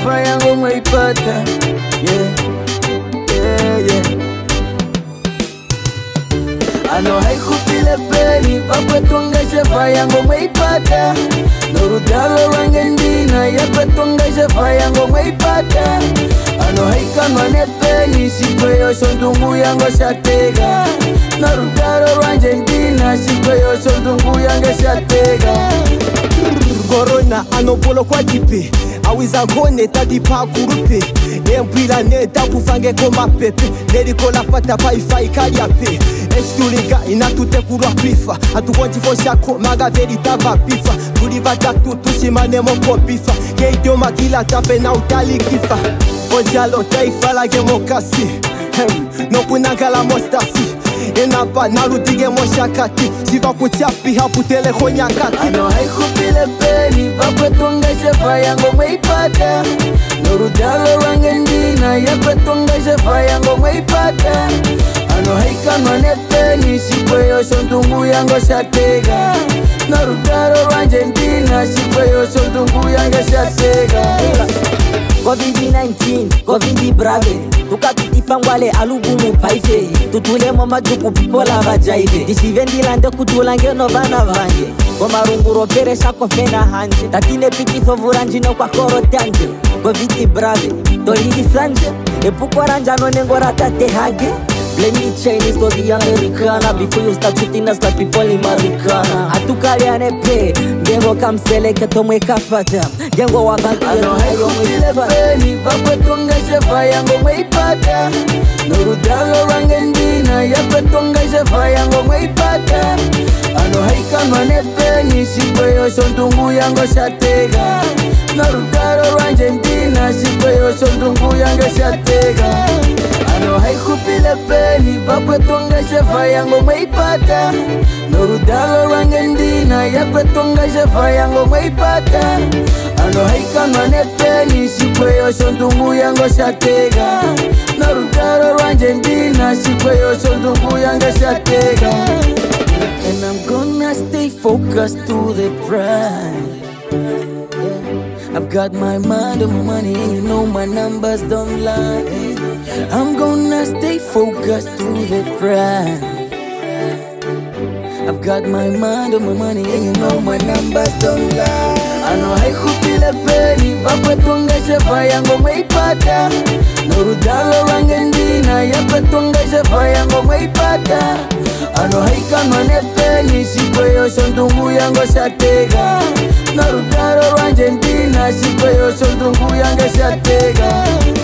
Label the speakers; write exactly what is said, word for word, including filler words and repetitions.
Speaker 1: shefa yangu mweipata. Yeah, yeah, yeah. Ano haikupile peni Vapetunga shefa yangu mweipata. Norudalo rangendina Yepetunga shefa yangu mweipata. Ano haikanwa nepeni Shikwe yosho ndungu yangu shatega. Norudalo rangendina Shikwe yosho ndungu yangu shatega.
Speaker 2: Corona anobolo kwa jipe awiza ngone tadipa kurupe nempila neta kufange koma pepe neriko la pata pa ifai kaliape estuliga inatute kurwa pifa atukonti foshako maga veritava pifa tuli batatu tusimane moko pifa keidio makila tape na utali kifa ojalo taifa la gemokasi no kunangala mostasi enapa narudige moshakati siva kuchapi haputele khonyakati.
Speaker 1: Ano haikupile peni Vapetunga shefa yangu mweipata. Norudalo rangendina Yepetunga shefa yangu mweipata. Ano haikanwa nepeni Shikwe yosho ndungu yangu shatega. Norudalo rangendina Shikwe yosho ndungu yangu shatega.
Speaker 3: covid nineteen, covid brave tukatutifangwale alugumu paife tutulemo majuku pipola vajaive disivendilande kutulangeno vana vange komarunguro peresha kofena hanje tatine pikithovuranjino kwa korotanje covid brave toligisanje epukoranjano nengoratate hage. Blame me Chinese to the Americana. Before you start shooting us like people in Marikana. Atukariane pe Gengo kamseleke tomwe kapata. Gengo wakanti
Speaker 1: ano haikupile peni Vapetunga shefa yangu mweipata. Norudalo rangendina Yepetunga shefa yangu mweipata. Ano haikanwa nepeni Shikwe yosho ndungu yangu shatega. Norudalo rangendina Shikwe yosho ndungu yangu shatega. Ano haikupile peni Vapetunga shefa yangu mweipata. Norudalo rangendina Yepetunga shefa yangu mweipata. Ano haikanwa nepeni Shikwe yosho ndungu yangu shatega. Norudalo rangendina Shikwe yosho ndungu yangu shatega. And I'm gonna stay focused to the prize. Yeah. I've got my mind on my money and you know my numbers don't lie. I'm gonna stay focused to the prize. I've got my mind on my money and you know my numbers don't lie. Ano haikupile peni Vapetunga shefa yangu mweipata. Norudalo rangendina Yepetunga shefa yangu mweipata. Ano haikanwa nepeni Shikwe yosho ndungu yangu shatega. Norudalo rangendina Shikwe yosho ndungu yangu shatega.